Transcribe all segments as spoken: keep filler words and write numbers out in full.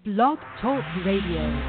Blog Talk Radio.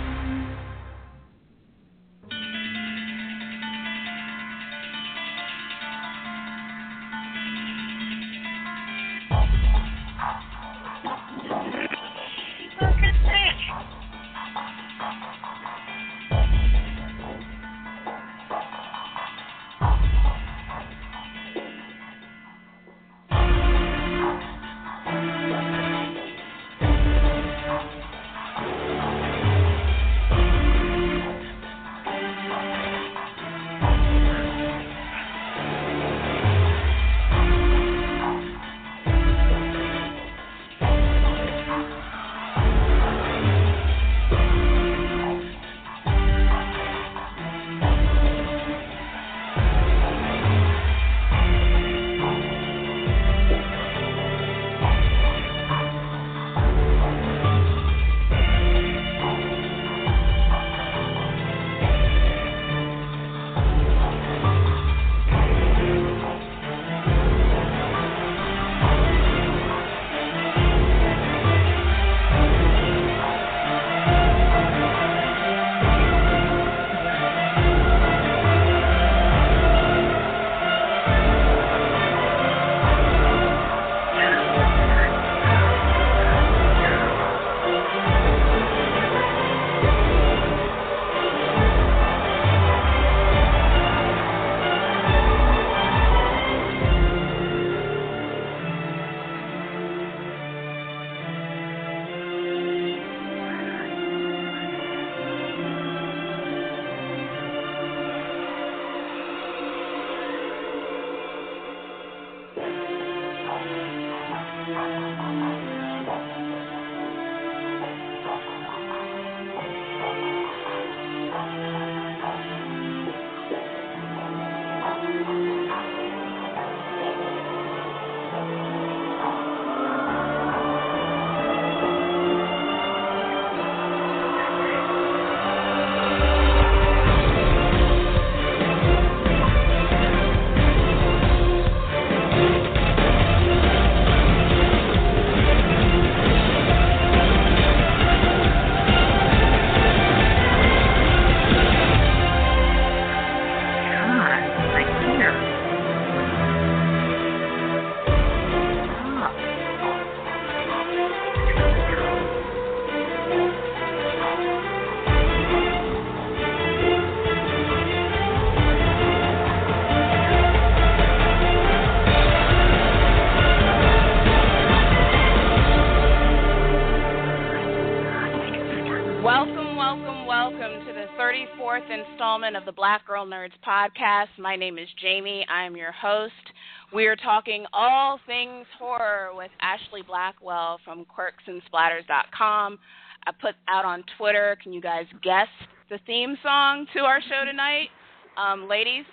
Of the Black Girl Nerds podcast. My name is Jamie. I am your host. We are talking all things horror with Ashley Blackwell from quirks and splatters dot com. I put out on Twitter, can you guys guess the theme song to our show tonight? Um, ladies,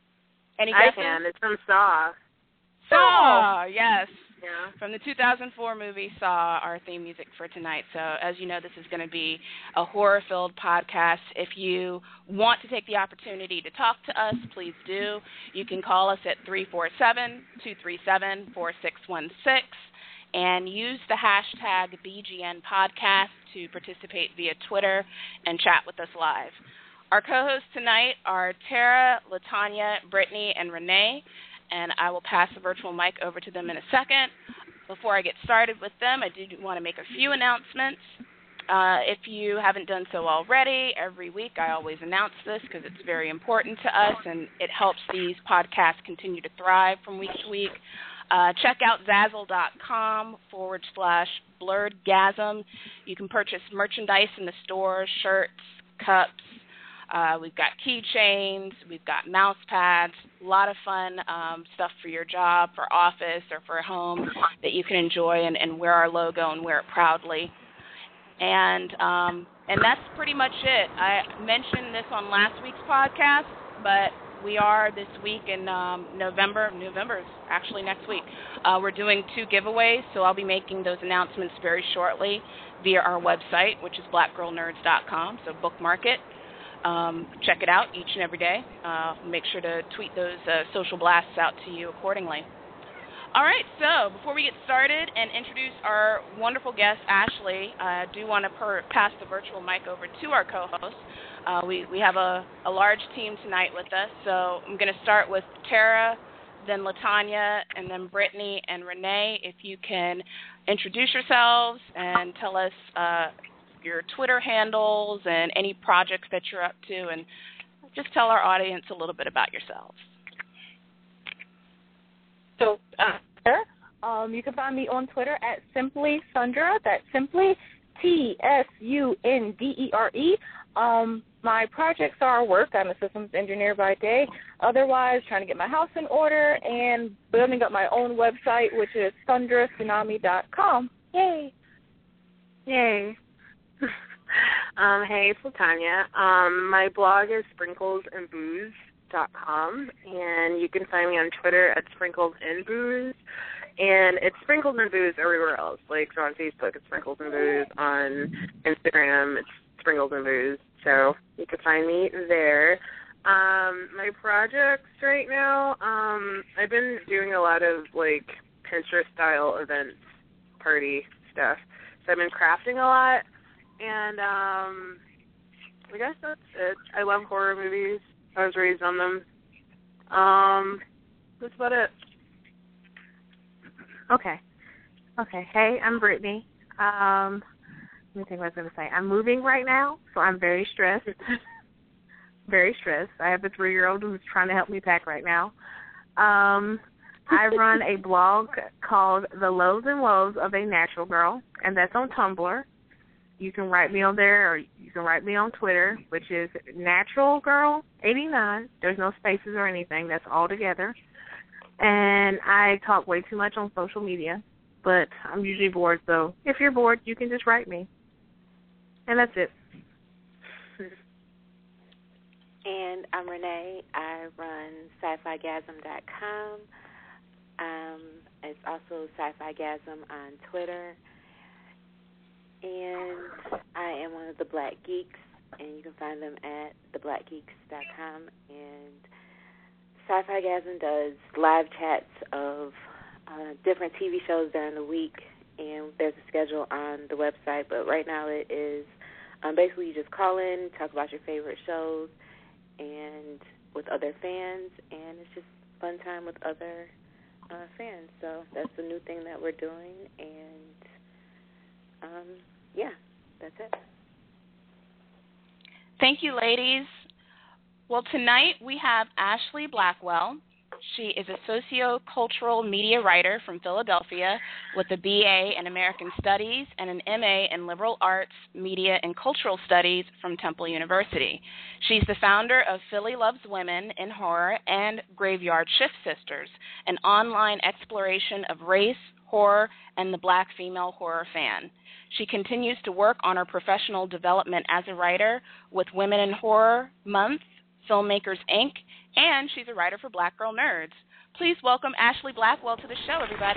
any guesses? I can. It's from Saw. Saw, yes. Yeah. From the two thousand four movie Saw, our theme music for tonight. So as you know, this is going to be a horror-filled podcast. If you want to take the opportunity to talk to us, please do. You can call us at three four seven, two three seven, four six one six and use the hashtag B G N podcast to participate via Twitter and chat with us live. Our co-hosts tonight are Tara, Latanya, Brittany, and Renee. And I will pass the virtual mic over to them in a second. Before I get started with them, I do want to make a few announcements. Uh, if you haven't done so already, every week I always announce this because it's very important to us and it helps these podcasts continue to thrive from week to week. Uh, check out Zazzle.com forward slash blurredgasm. You can purchase merchandise in the store, shirts, cups. Uh, we've got keychains, we've got mouse pads, a lot of fun um, stuff for your job, for office, or for home that you can enjoy and, and wear our logo and wear it proudly. And um, and that's pretty much it. I mentioned this on last week's podcast, but we are this week in um, November. November is actually next week. Uh, we're doing two giveaways, so I'll be making those announcements very shortly via our website, which is black girl nerds dot com, so bookmark it. Um, check it out each and every day. Uh, make sure to tweet those uh, social blasts out to you accordingly. All right, so before we get started and introduce our wonderful guest, Ashley, I do want to per- pass the virtual mic over to our co-host. Uh, we, we have a, a large team tonight with us, so I'm going to start with Tara, then LaTanya, and then Brittany and Renee. If you can introduce yourselves and tell us uh, your Twitter handles and any projects that you're up to, and just tell our audience a little bit about yourselves. So, uh, um, you can find me on Twitter at Simply Sundra. That's Simply T S U N D E R E. Um, my projects are work. I'm a systems engineer by day. Otherwise, trying to get my house in order and building up my own website, which is sundra tsunami dot com. Yay! Yay! um, hey, it's LaTanya. Um, my blog is sprinkles and booze dot com, and you can find me on Twitter at Sprinkles and Booze, and it's Sprinkles and Booze everywhere else. Like, so on Facebook, it's Sprinkles and Booze. On Instagram, it's Sprinkles and Booze. So you can find me there. Um, my projects right now, um, I've been doing a lot of, like, Pinterest-style events, party stuff. So I've been crafting a lot, and um, I guess that's it. I love horror movies. I was raised on them. Um, that's about it. Okay. Okay. Hey, I'm Brittany. Um, let me think what I was going to say. I'm moving right now, so I'm very stressed. very stressed. I have a three-year-old who's trying to help me pack right now. Um, I run a blog called The Lows and Woes of a Natural Girl, and that's on Tumblr. You can write me on there, or you can write me on Twitter, which is Natural Girl eighty-nine. There's no spaces or anything. That's all together. And I talk way too much on social media, but I'm usually bored. So if you're bored, you can just write me. And that's it. And I'm Renee. I run sci fi gasm dot com. Um, it's also sci-fi gasm on Twitter. And I am one of the Black Geeks, and you can find them at the black geeks dot com. And Sci-Fi Gasm does live chats of uh, different T V shows during the week, and there's a schedule on the website. But right now it is um, basically you just call in, talk about your favorite shows, and with other fans, and it's just fun time with other uh, fans. So that's the new thing that we're doing, and um, yeah, that's it. Thank you, ladies. Well, tonight we have Ashley Blackwell. She is a sociocultural media writer from Philadelphia with a B A in American Studies and an M A in Liberal Arts, Media, and Cultural Studies from Temple University. She's the founder of Philly Loves Women in Horror and Graveyard Shift Sisters, an online exploration of race, horror, and the Black female horror fan. She continues to work on her professional development as a writer with Women in Horror Month, Filmmakers, Incorporated, and she's a writer for Black Girl Nerds. Please welcome Ashley Blackwell to the show, everybody.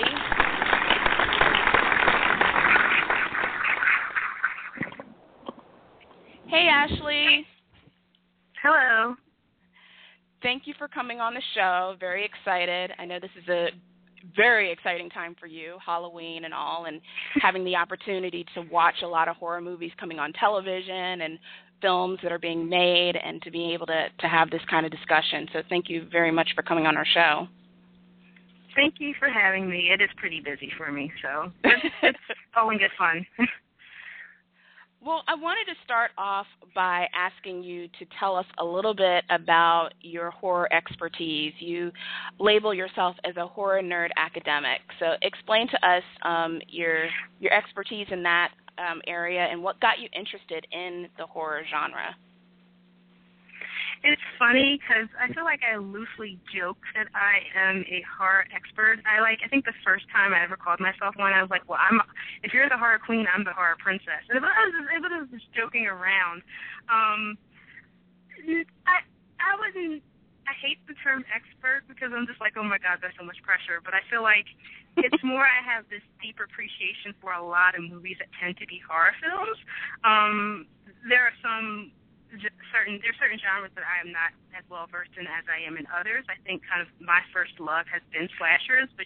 Hey, Ashley. Hello. Thank you for coming on the show. Very excited. I know this is a very exciting time for you, Halloween and all, and having the opportunity to watch a lot of horror movies coming on television and films that are being made, and to be able to, to have this kind of discussion. So thank you very much for coming on our show. Thank you for having me. It is pretty busy for me, so it's, it's all in good fun. Well, I wanted to start off by asking you to tell us a little bit about your horror expertise. You label yourself as a horror nerd academic. So explain to us um, your your expertise in that um, area and what got you interested in the horror genre. It's funny because I feel like I loosely joke that I am a horror expert. I like. I think the first time I ever called myself one, I was like, "Well, I'm. If you're the horror queen, I'm the horror princess." And it was, it was just joking around. Um, I I wasn't. I hate the term expert because I'm just like, oh my God, there's so much pressure. But I feel like it's more I have this deep appreciation for a lot of movies that tend to be horror films. Um, there are some. Certain there's certain genres that I am not as well versed in as I am in others. I think kind of my first love has been slashers, which is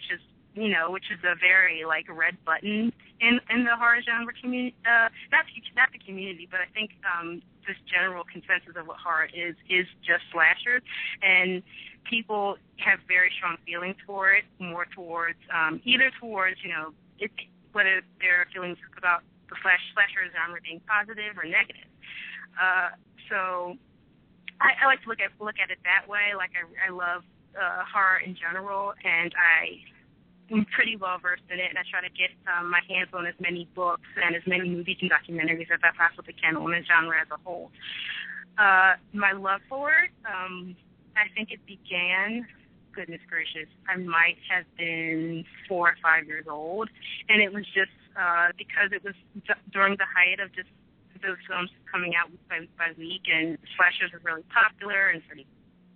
you know, which is a very like red button in in the horror genre community. Uh, not not the community, but I think um, this general consensus of what horror is is just slashers, and people have very strong feelings for it, more towards um, either towards you know it, whether their feelings about the slash slasher genre being positive or negative. Uh, so I, I like to look at look at it that way. Like I, I love uh, horror in general, and I. I'm pretty well versed in it, and I try to get um, my hands on as many books and as many movies and documentaries as I possibly can on the genre as a whole. Uh, my love for it, um, I think it began, goodness gracious, I might have been four or five years old, and it was just uh, because it was d- during the height of just those films coming out week by week by week, and slashers were really popular and pretty.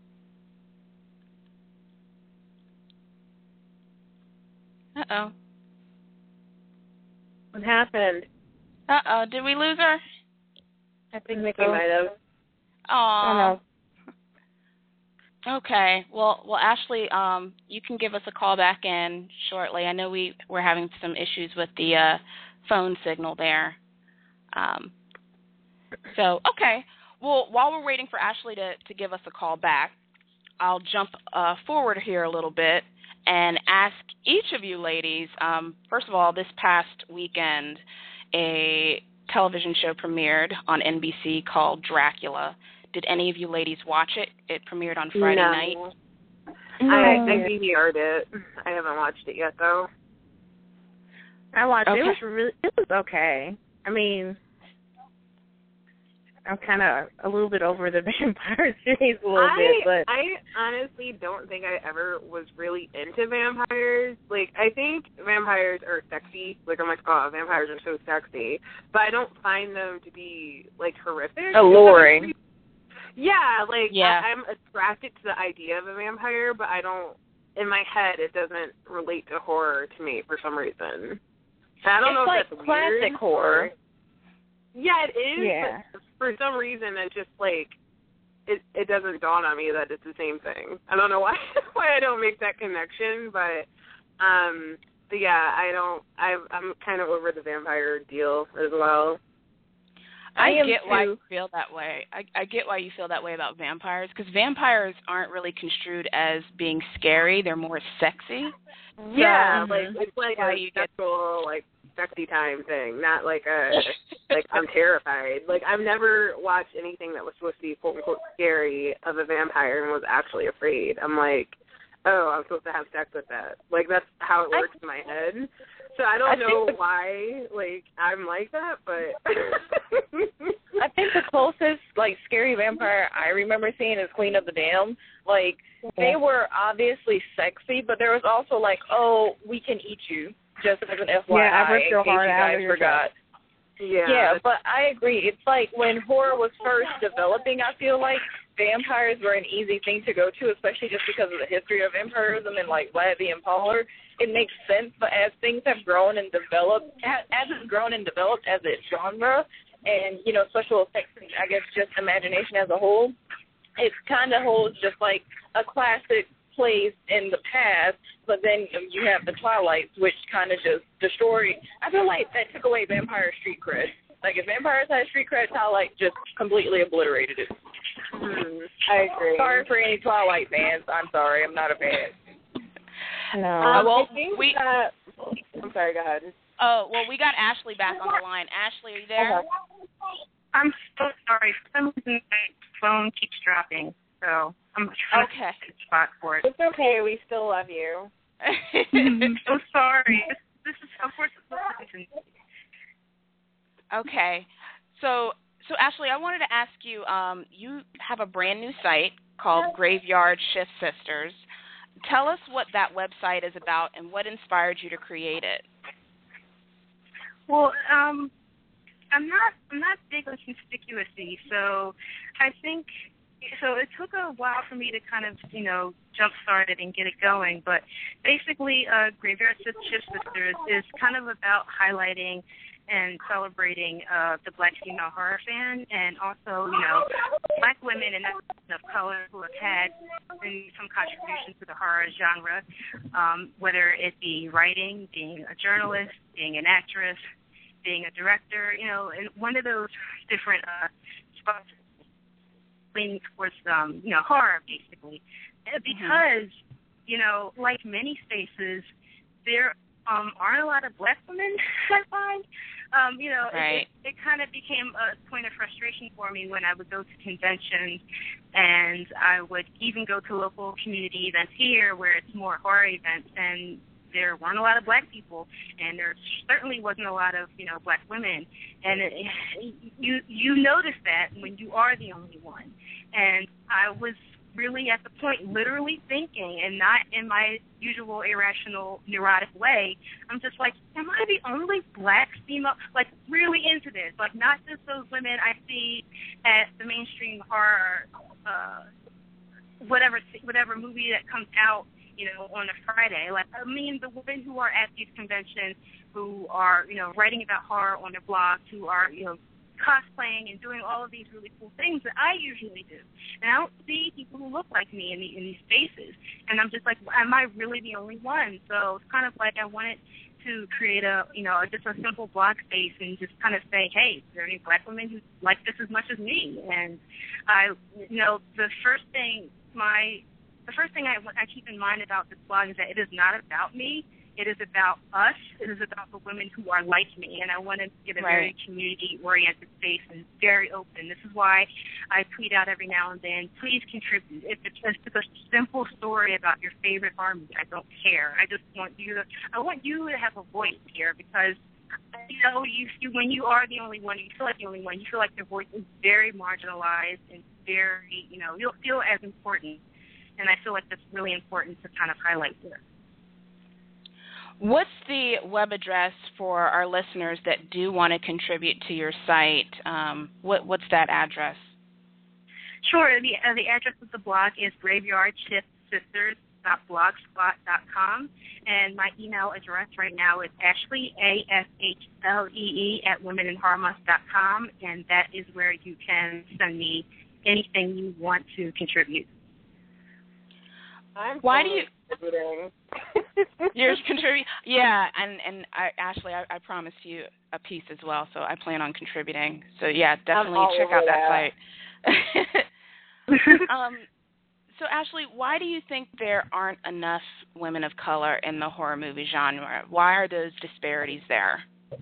Uh-oh. What happened? Uh-oh. Did we lose her? I think Mickey might have. Aw. Okay. Well, well, Ashley, um, you can give us a call back in shortly. I know we we're having some issues with the uh, phone signal there. Um, so, okay. Well, while we're waiting for Ashley to, to give us a call back, I'll jump uh, forward here a little bit and ask each of you ladies, um, first of all, this past weekend, a television show premiered on N B C called Dracula. Did any of you ladies watch it? It premiered on Friday no. night. No. I, I D V R'd it. I haven't watched it yet, though. I watched okay. it. It was really, it was okay. I mean, I'm kind of a little bit over the vampire series a little I, bit, but I honestly don't think I ever was really into vampires. Like, I think vampires are sexy. Like, I'm like, oh, vampires are so sexy. But I don't find them to be, like, horrific. Alluring. Yeah, like, yeah. I, I'm attracted to the idea of a vampire, but I don't, in my head, it doesn't relate to horror to me for some reason. And I don't it's know like if that's classic weird. horror. Yeah, it is, yeah. but for some reason it's just like it it doesn't dawn on me that it's the same thing. I don't know why why I don't make that connection, but um but yeah, I don't I I'm kind of over the vampire deal as well. I, I get too. why you feel that way. I, I get why you feel that way about vampires, because vampires aren't really construed as being scary. They're more sexy. Yeah, so, like it's like why a you get sexual like sexy time thing, not like a like I'm terrified. Like I've never watched anything that was supposed to be quote unquote scary of a vampire and was actually afraid. I'm like, oh, I'm supposed to have sex with that. Like that's how it works I, in my head. So I don't I know the, why like I'm like that, but I think the closest like scary vampire I remember seeing is Queen of the Damned. Like they were obviously sexy, but there was also like, oh, we can eat you. Just as an F Y I, yeah, I ripped your in case heart you out guys of your forgot. Yeah. Yeah, but I agree. It's like when horror was first developing, I feel like vampires were an easy thing to go to, especially just because of the history of vampirism and like Vlad the Impaler. It makes sense, but as things have grown and developed, as it's grown and developed as a genre, and, you know, special effects and I guess just imagination as a whole, it kind of holds just like a classic place in the past, but then you have the Twilights, which kind of just destroyed. I feel like that took away vampire street cred. Like if vampires had street cred, Twilight just completely obliterated it. Mm, I agree. Sorry for any Twilight fans. I'm sorry, I'm not a fan. no. Um, well, I think we. that, I'm sorry. Go ahead. Oh well, we got Ashley back on the line. Ashley, are you there? Okay. I'm so sorry. For some reason, my phone keeps dropping, so I'm trying Okay. to get a spot for it. It's okay. We still love you. I'm so sorry. This, this is, of course, it's Okay. So, so Ashley, I wanted to ask you, um, you have a brand new site called Graveyard Shift Sisters. Tell us what that website is about and what inspired you to create it. Well, um, I'm not I'm not big on conspicuousy, so I think so it took a while for me to kind of, you know, jumpstart it and get it going. But basically, uh, Graveyard Shift Sisters is kind of about highlighting and celebrating uh, the Black female horror fan, and also, you know, Black women and of color who have had some contribution to the horror genre, um, whether it be writing, being a journalist, being an actress, being a director, you know, and one of those different uh, spots leaning towards, um, you know, horror, basically. Because, mm-hmm. you know, like many spaces, there um, aren't a lot of Black women, I find. Um, you know, right. it, it, it kind of became a point of frustration for me when I would go to conventions, and I would even go to local community events here where it's more horror events, and there weren't a lot of Black people, and there certainly wasn't a lot of, you know, Black women. And it, you you notice that when you are the only one. And I was really at the point literally thinking, and not in my usual irrational, neurotic way, I'm just like, am I the only Black female, like, really into this? Like, not just those women I see at the mainstream horror, uh, whatever whatever movie that comes out, you know, on a Friday. Like, I mean, the women who are at these conventions, who are, you know, writing about horror on their blogs, who are, you know, cosplaying and doing all of these really cool things that I usually do. And I don't see people who look like me in, the, in these spaces. And I'm just like, am I really the only one? So it's kind of like I wanted to create a, you know, just a simple blog space and just kind of say, hey, is there any Black women who like this as much as me? And I, you know, the first thing my The first thing I, I keep in mind about this blog is that it is not about me. It is about us. It is about the women who are like me, and I want to get a right. very community-oriented space and very open. This is why I tweet out every now and then, please contribute. If it's just a simple story about your favorite horror movie, I don't care. I just want you to, I want you to have a voice here, because you know, you, you when you are the only one, you feel like the only one, you feel like your voice is very marginalized and very, you know, you don't feel as important. And I feel like that's really important to kind of highlight here. What's the web address for our listeners that do want to contribute to your site? Um, what, what's that address? Sure. The, uh, the address of the blog is graveyard shift sisters dot blogspot dot com, and my email address right now is Ashley, A S H L E E, at women in horror month dot com, and that is where you can send me anything you want to contribute. I'm Why do you contributing? You're contributing? Yeah, and and I, Ashley, I, I promised you a piece as well, so I plan on contributing. So yeah, definitely check out that, that site. um, so Ashley, why do you think there aren't enough women of color in the horror movie genre? Why are those disparities there?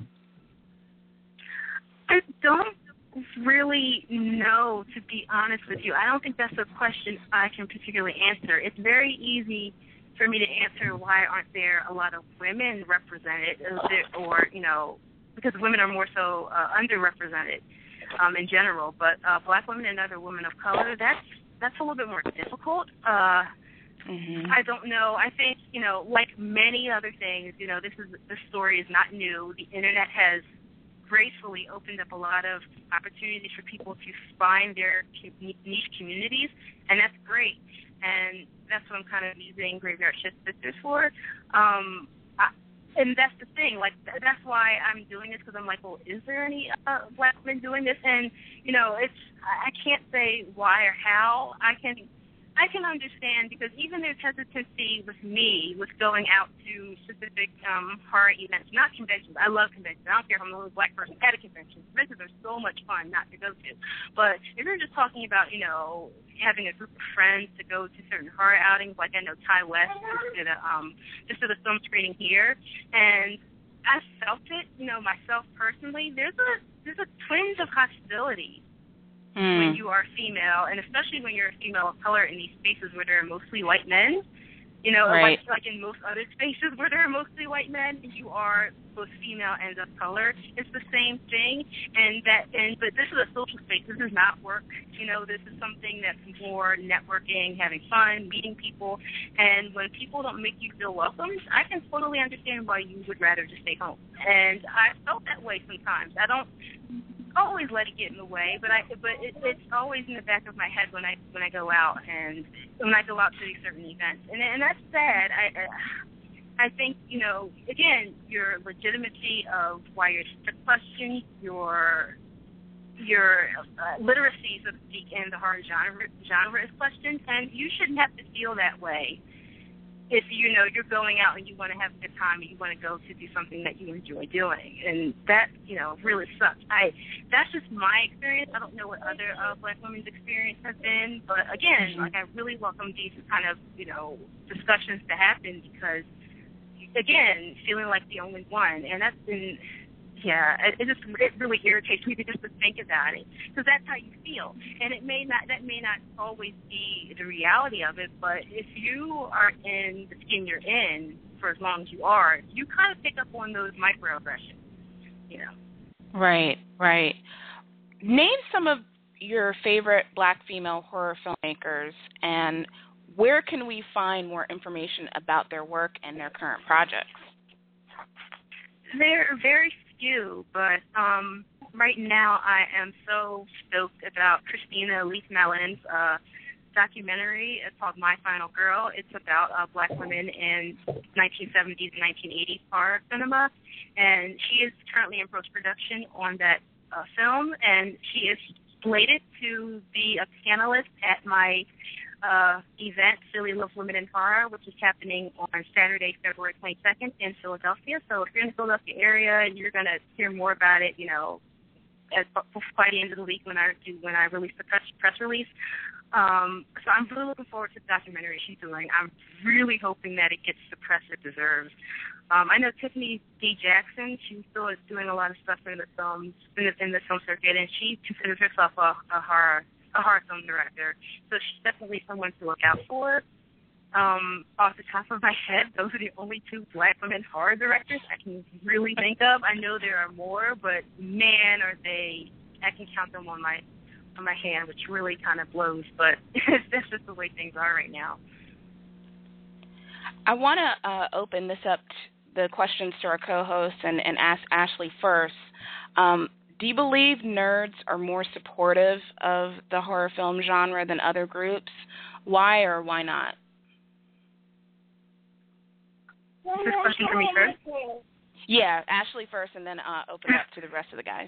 I don't really know, to be honest with you. I don't think that's a question I can particularly answer. It's very easy for me to answer why aren't there a lot of women represented, or, you know, because women are more so uh, underrepresented um, in general. But uh, Black women and other women of color, that's that's a little bit more difficult. Uh, mm-hmm. I don't know. I think, you know, like many other things, you know, this is this story is not new. The internet has gracefully opened up a lot of opportunities for people to find their niche communities, and that's great. And that's what I'm kind of using Graveyard Shift Sisters for. Um, I, and that's the thing. Like, that's why I'm doing this, because I'm like, well, is there any uh, Black women doing this? And, you know, it's I can't say why or how. I can I can understand, because even there's hesitancy with me with going out to specific um, horror events, not conventions. I love conventions. I don't care if I'm the only Black person at a convention. Conventions are so much fun not to go to. But if you're just talking about, you know, having a group of friends to go to certain horror outings, like I know Ty West just did a, um, just did a film screening here, and I felt it, you know, myself personally. There's a there's a twinge of hostility Mm. when you are female, and especially when you're a female of color in these spaces where there are mostly white men. You know, right. like, like in most other spaces where there are mostly white men, you are both female and of color. It's the same thing, and that. And but this is a social space. This is not work. You know, this is something that's more networking, having fun, meeting people. And when people don't make you feel welcomed, I can totally understand why you would rather just stay home. And I felt that way sometimes. I don't always let it get in the way, but I but it, it's always in the back of my head when I when I go out and when I go out to these certain events, and and that's sad. I, I I think, you know, again, your legitimacy of why you're the question, your your uh, literacy, so to speak, in the horror genre, genre is questioned, and you shouldn't have to feel that way if, you know, you're going out and you want to have a good time and you want to go to do something that you enjoy doing. And that, you know, really sucks. I That's just my experience. I don't know what other uh, Black women's experience has been, but, again, like, I really welcome these kind of, you know, discussions to happen because, again, feeling like the only one, and that's been... Yeah, it, it just it really irritates me to just to think about it because that's how you feel, and it may not that may not always be the reality of it. But if you are in the skin you're in for as long as you are, you kind of pick up on those microaggressions, you know. Right, right. Name some of your favorite Black female horror filmmakers, and where can we find more information about their work and their current projects? There are very few, but um, right now I am so stoked about Christina Leith Mellon's uh, documentary. It's called My Final Girl. It's about uh, Black women in nineteen seventies and nineteen eighties horror cinema, and she is currently in post-production on that uh, film, and she is slated to be a panelist at my uh, event, Philly Loves Women in Horror, which is happening on Saturday, February twenty-second in Philadelphia. So if you're in the Philadelphia area and you're going to hear more about it, you know, at, by the end of the week when I do when I release the press, press release. Um, so I'm really looking forward to the documentary she's doing. I'm really hoping that it gets the press it deserves. Um, I know Tiffany D. Jackson. She still is doing a lot of stuff in the films in the, in the film circuit, and she considers herself a, a horror a horror film director. So she's definitely someone to look out for. Um, off the top of my head, those are the only two Black women horror directors I can really think of. I know there are more, but man, are they! I can count them on my on my hand, which really kind of blows. But that's just the way things are right now. I want to uh, open this up to the questions to our co-hosts and, and ask Ashley first. Um, do you believe nerds are more supportive of the horror film genre than other groups? Why or why not? Is this question for me first? Yeah, Ashley first, and then uh, open it up to the rest of the guys.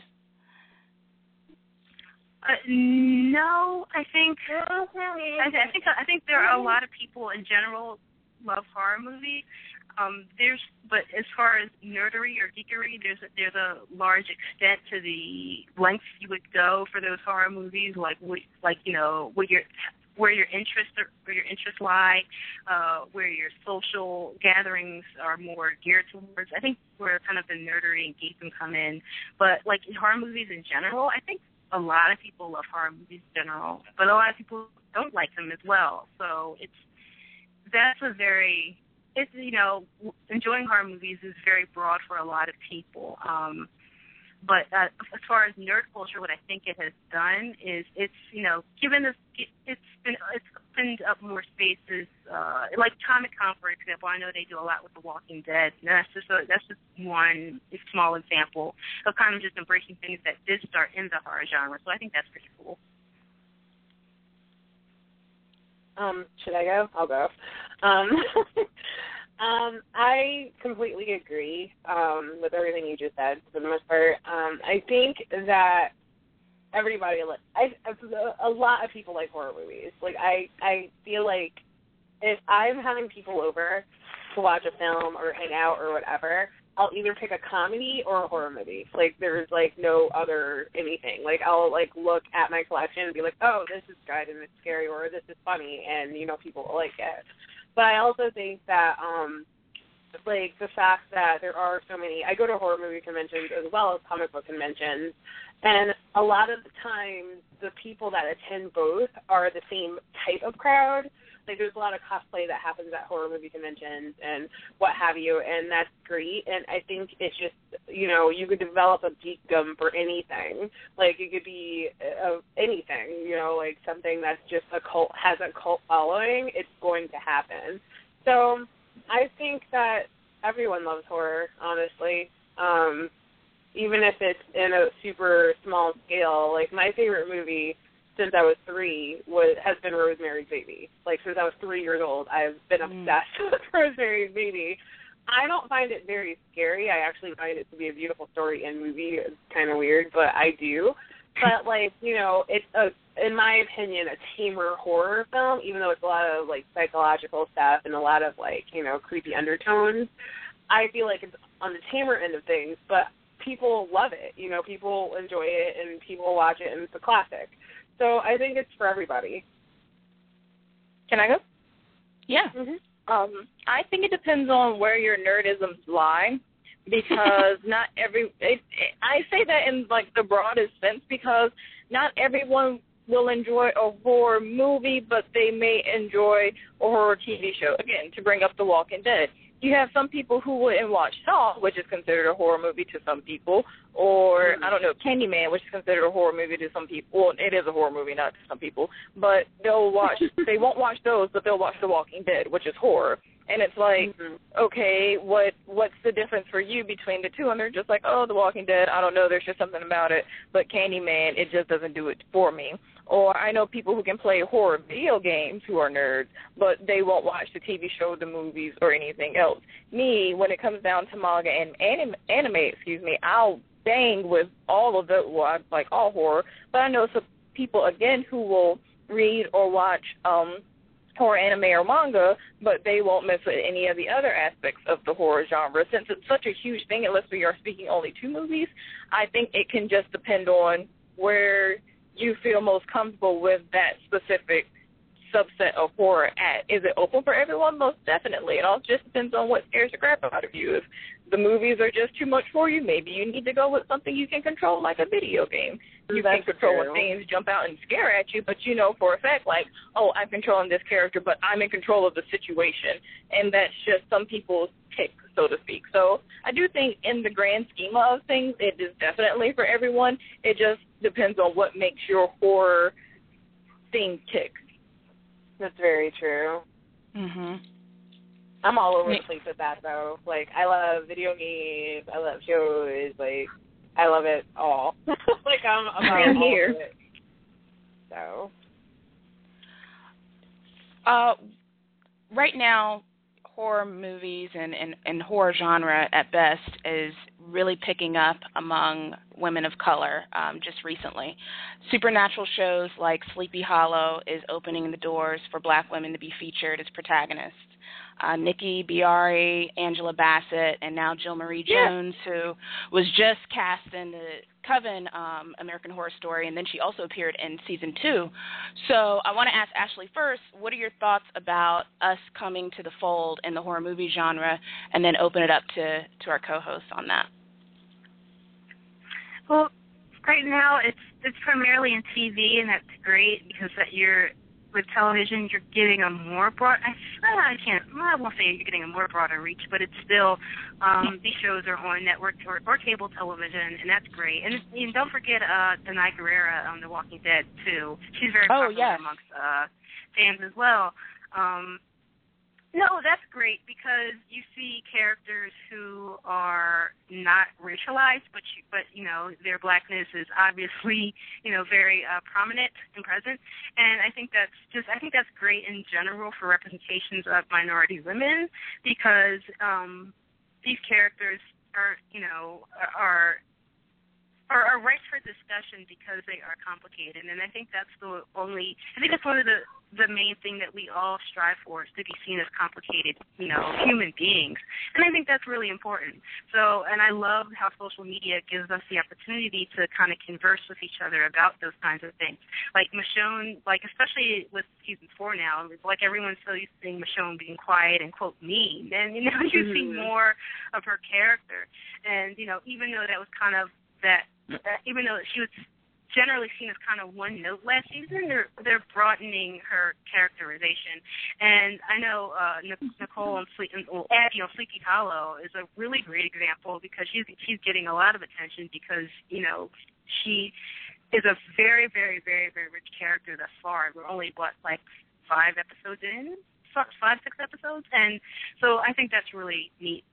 Uh, no, I think I, I think I think there are a lot of people in general love horror movies. Um, there's, but as far as nerdery or geekery, there's a, there's a large extent to the lengths you would go for those horror movies, like like you know what your where your interests are, where your interests lie, uh, where your social gatherings are more geared towards. I think where kind of the nerdery and geekdom come in. But like in horror movies in general, I think a lot of people love horror movies in general, but a lot of people don't like them as well. So it's that's a very it's you know enjoying horror movies is very broad for a lot of people. Um, but uh, as far as nerd culture, what I think it has done is it's you know given this it's been it's opened up more spaces. Uh, like Comic Con, for example, I know they do a lot with The Walking Dead. And that's just a, that's just one small example of kind of just embracing things that did start in the horror genre. So I think that's pretty cool. Um, should I go? I'll go. Um, um, I completely agree um, with everything you just said, for the most part. Um, I think that everybody, I, a lot of people like horror movies. Like, I, I feel like if I'm having people over to watch a film or hang out or whatever, I'll either pick a comedy or a horror movie. Like, there's, like, no other anything. Like, I'll, like, look at my collection and be like, oh, this is good and it's scary, or this is funny, and, you know, people will like it. But I also think that, um, like, the fact that there are so many, I go to horror movie conventions as well as comic book conventions, and a lot of the time, the people that attend both are the same type of crowd. Like, there's a lot of cosplay that happens at horror movie conventions and what have you, and that's great. And I think it's just, you know, you could develop a geekdom for anything. Like, it could be uh, anything, you know, like something that's just a cult, has a cult following, it's going to happen. So I think that everyone loves horror, honestly, um, even if it's in a super small scale. Like, my favorite movie since I was three was has been Rosemary's Baby. Like, since I was three years old, I've been obsessed mm. with Rosemary's Baby. I don't find it very scary. I actually find it to be a beautiful story and movie. It's kind of weird, but I do. But, like, you know, it's, a, in my opinion, a tamer horror film, even though it's a lot of, like, psychological stuff and a lot of, like, you know, creepy undertones. I feel like it's on the tamer end of things, but people love it. You know, people enjoy it, and people watch it, and it's a classic. So I think it's for everybody. Can I go? Yeah. Mm-hmm. Um, I think it depends on where your nerdisms lie, because not every it, it, I say that in like the broadest sense, because not everyone will enjoy a horror movie, but they may enjoy a horror T V show. Again, to bring up The Walking Dead, you have some people who wouldn't watch Saw, which is considered a horror movie to some people, or, I don't know, Candyman, which is considered a horror movie to some people. Well, it is a horror movie, not to some people, but they'll watch, they won't watch those, but they'll watch The Walking Dead, which is horror. And it's like, mm-hmm. okay, what what's the difference for you between the two? And they're just like, oh, The Walking Dead, I don't know, there's just something about it. But Candyman, it just doesn't do it for me. Or I know people who can play horror video games who are nerds, but they won't watch the T V show, the movies, or anything else. Me, when it comes down to manga and anime, anime excuse me, I'll bang with all of it, well, I like all horror. But I know some people, again, who will read or watch um horror anime or manga, but they won't mess with any of the other aspects of the horror genre. Since it's such a huge thing, unless we are speaking only to movies, I think it can just depend on where you feel most comfortable with that specific subset of horror at. Is it open for everyone? Most definitely. It all just depends on what scares the crap out of you. If the movies are just too much for you, maybe you need to go with something you can control, like a video game. You That's can control true. when things jump out and scare at you, but you know for a fact, like, oh, I'm controlling this character, but I'm in control of the situation. And that's just some people's pick, so to speak. So I do think in the grand schema of things, it is definitely for everyone. It just depends on what makes your horror thing tick. That's very true. Mhm. I'm all over the place with that, though. Like, I love video games. I love shows. Like, I love it all. like, I'm, I'm all here. Of it. So. Uh, right now, horror movies and, and, and horror genre at best is really picking up among women of color um, just recently. Supernatural shows like Sleepy Hollow is opening the doors for black women to be featured as protagonists. Uh, Nikki Biari, Angela Bassett, and now Jill Marie Jones, yeah. who was just cast in the Coven um, American Horror Story, and then she also appeared in season two. So I want to ask Ashley first, what are your thoughts about us coming to the fold in the horror movie genre, and then open it up to, to our co-hosts on that? Well, right now it's it's primarily in T V, and that's great because that you're with television, you're getting a more broad. I, I can't. I won't say you're getting a more broader reach, but it's still um, these shows are on network or, or cable television, and that's great. And, and don't forget uh, Denai Guerrera on The Walking Dead too. She's very oh, popular yes. amongst uh, fans as well. Um, No, that's great because you see characters who are not racialized, but you, but you know their blackness is obviously you know very uh, prominent and present, and I think that's just I think that's great in general for representations of minority women because um, these characters are you know are. Are, are ripe for discussion because they are complicated, and I think that's the only. I think that's one of the the main thing that we all strive for is to be seen as complicated, you know, human beings, and I think that's really important. So, and I love how social media gives us the opportunity to kind of converse with each other about those kinds of things. Like Michonne, like especially with season four now, it's like everyone's so used to seeing Michonne being quiet and quote mean, and you know you mm-hmm. see more of her character, and you know even though that was kind of that. Uh, even though she was generally seen as kind of one note last season, they're they're broadening her characterization. And I know uh, Nicole on Sleep, well, Abby on Sleepy Hollow is a really great example because she's she's getting a lot of attention because you know she is a very very very very rich character thus far. We're only what like five episodes in, five six episodes, and so I think that's really neat.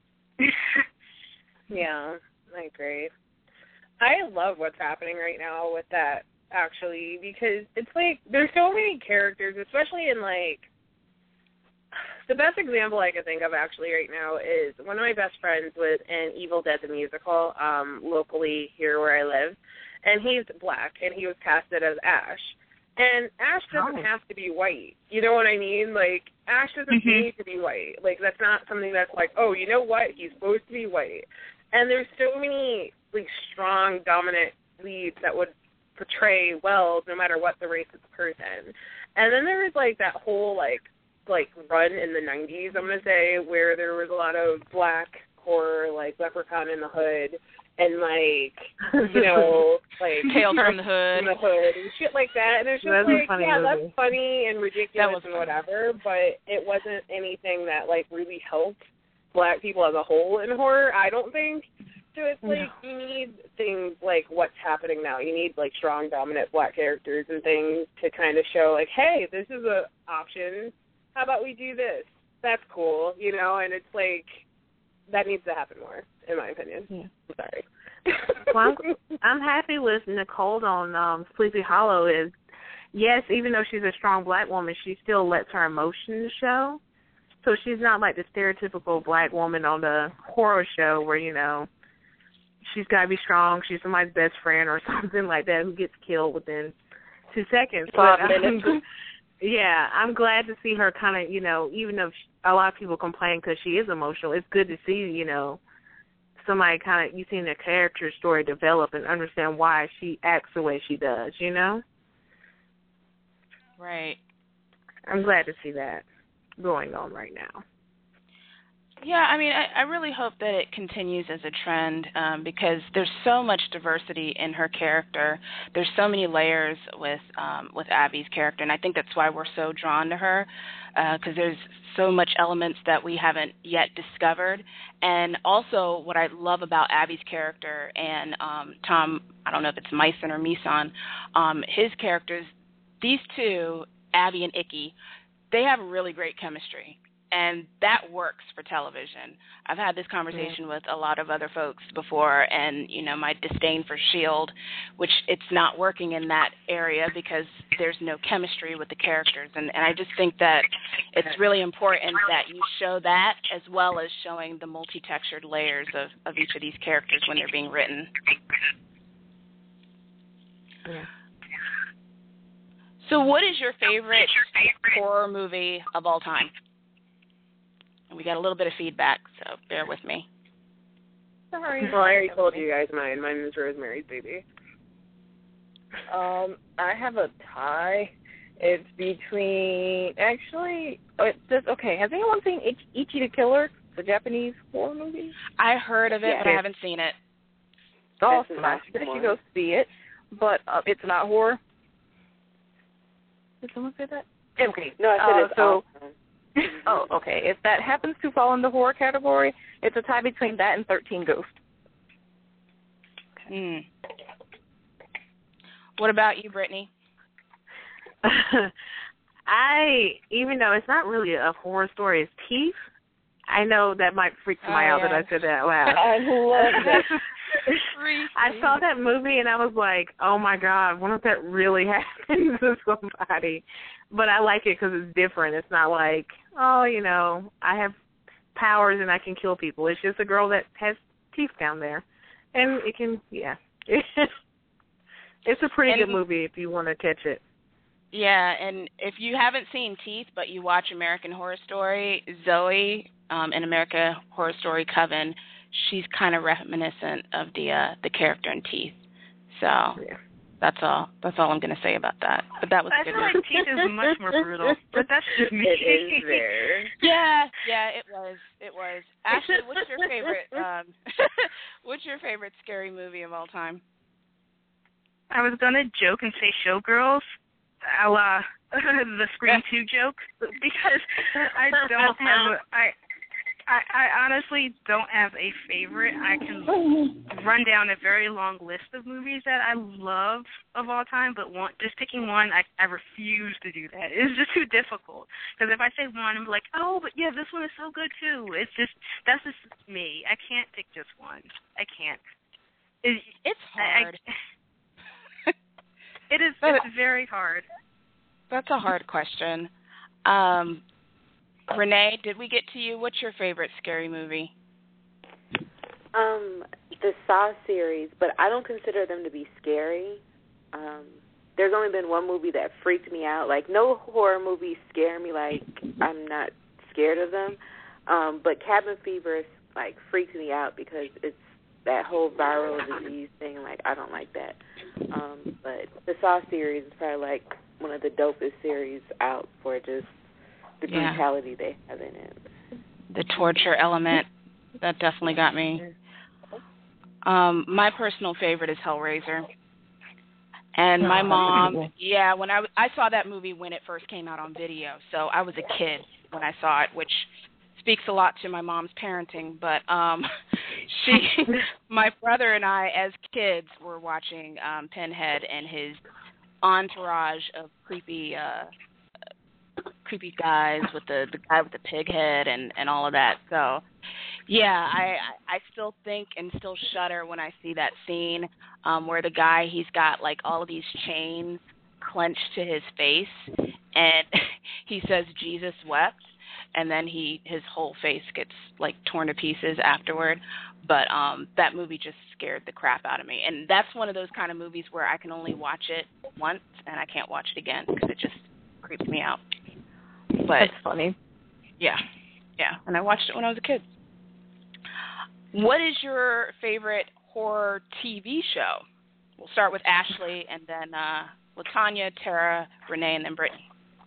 Yeah, I agree. I love what's happening right now with that, actually, because it's like there's so many characters, especially in, like, the best example I can think of actually right now is one of my best friends was in Evil Dead the musical, um, locally here where I live, and he's black, and he was casted as Ash. And Ash doesn't oh. have to be white. You know what I mean? Like, Ash doesn't mm-hmm. need to be white. Like, that's not something that's like, oh, you know what? He's supposed to be white. And there's so many, like, strong, dominant leads that would portray well no matter what the race of the person. And then there was, like, that whole, like, like run in the nineties, I'm going to say, where there was a lot of black horror, like Leprechaun in the Hood, and, like, you know, like... Tales from the Hood. From the Hood, and shit like that. And it's just that's like, yeah, movie. That's funny and ridiculous and whatever, but it wasn't anything that, like, really helped black people as a whole in horror, I don't think. So it's like, no. you need things like what's happening now. You need, like, strong, dominant black characters and things to kind of show, like, hey, this is an option. How about we do this? That's cool, you know, and it's like, that needs to happen more, in my opinion. Yeah. I'm sorry. Well, I'm, I'm happy with Nicole on um, Sleepy Hollow is, yes, even though she's a strong black woman, she still lets her emotions show. So she's not like the stereotypical black woman on the horror show where, you know, she's got to be strong, she's somebody's best friend or something like that who gets killed within two seconds. Five but, minutes. Um, yeah, I'm glad to see her kind of, you know, even though she, a lot of people complain because she is emotional, it's good to see, you know, somebody kind of, you seen their character story develop and understand why she acts the way she does, you know? Right. I'm glad to see that going on right now. Yeah, I mean, I, I really hope that it continues as a trend um, because there's so much diversity in her character. There's so many layers with um, with Abby's character, and I think that's why we're so drawn to her because uh, there's so much elements that we haven't yet discovered. And also what I love about Abby's character and um, Tom, I don't know if it's Mison or Mison, um, his characters, these two, Abby and Icky, they have really great chemistry. And that works for television. I've had this conversation yeah. with a lot of other folks before, and, you know, my disdain for S H I E L D, which it's not working in that area because there's no chemistry with the characters. And, and I just think that it's really important that you show that as well as showing the multi-textured layers of, of each of these characters when they're being written. Yeah. So what is your favorite horror movie of all time? We got a little bit of feedback, so bear with me. Sorry. Well, I already told you guys mine. Mine is Rosemary's Baby. Um, I have a tie. It's between, actually, it's just, okay, has anyone seen Ich- Ichi the Killer, the Japanese horror movie? I heard of it, yeah. but I haven't seen it. It's awesome. I suggest you go see it, but uh, it's not horror. Did someone say that? Okay. No, I said uh, it's so, awesome. Oh, okay. If that happens to fall in the horror category, it's a tie between that and thirteen Ghosts. Hmm. What about you, Brittany? I, even though it's not really a horror story, it's Teeth. I know that might freak somebody oh, out yeah. that I said that out loud. I love that. I saw that movie and I was like, oh my God, what if that really happens to somebody? But I like it because it's different. It's not like, oh, you know, I have powers and I can kill people. It's just a girl that has teeth down there. And it can, yeah. It's a pretty and, good movie if you want to catch it. Yeah, and if you haven't seen Teeth, but you watch American Horror Story, Zoe um, in American Horror Story Coven, she's kind of reminiscent of the uh, the character in Teeth. So yeah. that's all. That's all I'm going to say about that. But that was I good. feel like Teeth is much more brutal, but that's just me. It is there. Yeah, yeah, it was. It was. Ashley, what's your favorite? Um, what's your favorite scary movie of all time? I was gonna joke and say Showgirls, a la the Scream two joke, because I don't have a, I, I I honestly don't have a favorite. I can run down a very long list of movies that I love of all time, but one, just picking one, I I refuse to do that. It's just too difficult. Because if I say one, I'm like, oh, but yeah, this one is so good too. It's just that's just me. I can't pick just one. I can't. It, it's hard. I, I, It is it's very hard. That's a hard question. Um, Renee, did we get to you? What's your favorite scary movie? Um, the Saw series, but I don't consider them to be scary. Um, there's only been one movie that freaked me out. Like, no horror movies scare me like I'm not scared of them. Um, but Cabin Fever, like, freaks me out because it's that whole viral disease thing. Like, I don't like that. Um, but the Saw series is probably, like, one of the dopest series out for just the Yeah. brutality they have in it. The torture element, that definitely got me. Um, my personal favorite is Hellraiser. And my mom, yeah, when I, I saw that movie when it first came out on video, so I was a kid when I saw it, which speaks a lot to my mom's parenting. But um, she, my brother and I, as kids, were watching um, Pinhead and his entourage of creepy, uh, creepy guys with the the guy with the pig head and and all of that. So, yeah, I I still think and still shudder when I see that scene um, where the guy, he's got like all of these chains clenched to his face, and he says Jesus wept, and then he his whole face gets like torn to pieces afterward. But um, that movie just scared the crap out of me, and that's one of those kind of movies where I can only watch it once and I can't watch it again because it just creeps me out. But That's funny. Yeah, yeah, and I watched it when I was a kid. What is your favorite horror T V show? We'll start with Ashley, and then uh, LaTanya, Tara, Renee, and then Brittany.